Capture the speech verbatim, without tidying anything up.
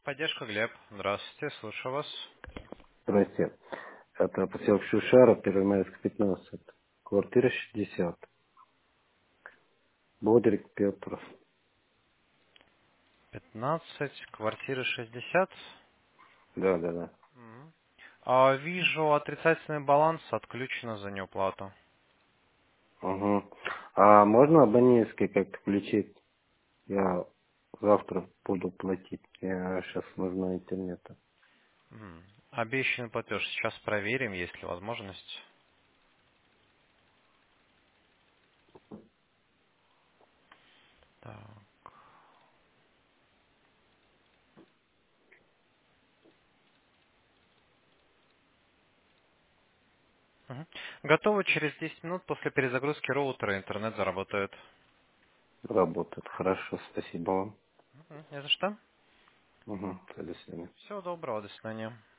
Техподдержка, Глеб. Здравствуйте, слушаю вас. Здрасте. Это поселок Шушара, Первомайск, пятнадцать. Квартира шестьдесят. Бодрик Петр. пятнадцать, квартира шестьдесят. Да, да, да. Мгм. А, вижу отрицательный баланс, отключено за неуплату. Угу. А можно абонентский как-то включить? Я завтра буду платить. Я сейчас нужно интернета. Мгм. Обещанный платеж. Сейчас проверим, есть ли возможность. Так. Мгм. Готово через десять минут после перезагрузки роутера интернет заработает. Работает. Хорошо, спасибо вам. Мгм. Не за что. Угу. До свидания. Всего доброго, до свидания.